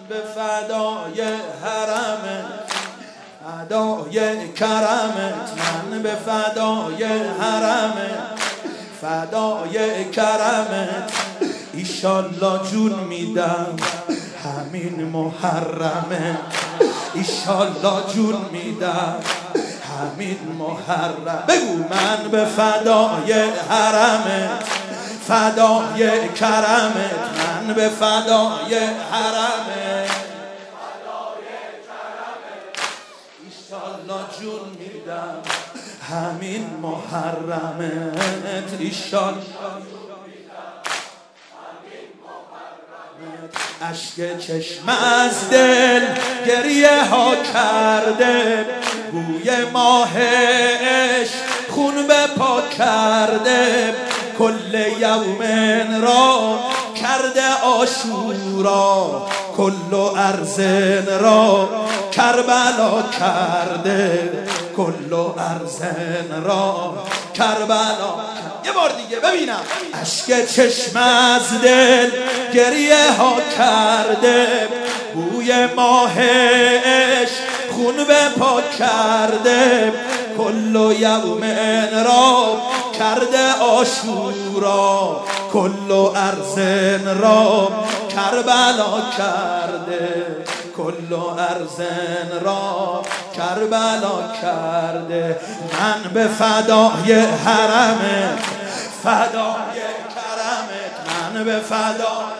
به فدای حرمت، فدای کرمت، من به فدای حرمت، فدای کرمت. ایشالله جون میدم همین محرمه، ایشالله جون میدم همین محرم. بگو من به فدای حرمت، فدای کرمت، من به فدای حرمت، ایشالله جون میدم همین محرمت، ایشالله اشک چشم از دل گریه ها کرده، بوی ماه عشق خون به پا کرده، کل یومن را کرده آشورا، کل ارزن را کربلا کرده، کل ارزن را کربلا. یه بار دیگه ببینم. اشک چشم از دل گریه ها کرده، بوی ماه عشق خون به پا کرده، کل یومن را کرده آشورا، کل ارزن را کربلا کرده، کل ارزن را کربلا کرده. من به فدای حرمت، فدای کرمت، من به فدای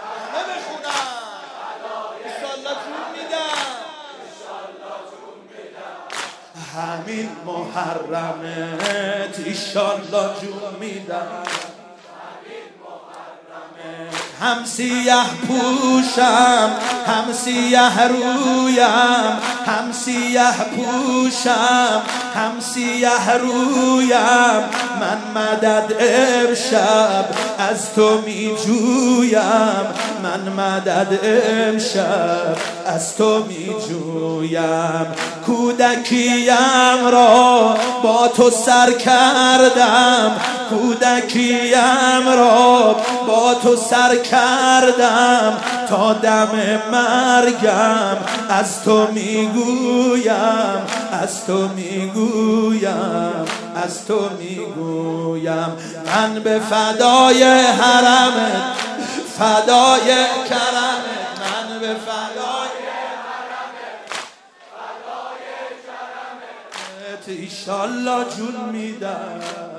همین محرمت، ایشالله جون میدم. هم سیاه پوشم هم سیاه رویم، هم سیاه پوشم هم سیاه رویم، من مدد امشب از تو می جویم، من مدد امشب از تو می جویم. کودکیم را با تو سر کردم، کودکیم را با تو سر کردم، تا دم مرگم از تو میگویم، از تو میگویم، از تو میگویم. من به فدای حرمت، فدای کرمت، من به فدای حرمت، فدای کرمت، ایشالله جون میدم.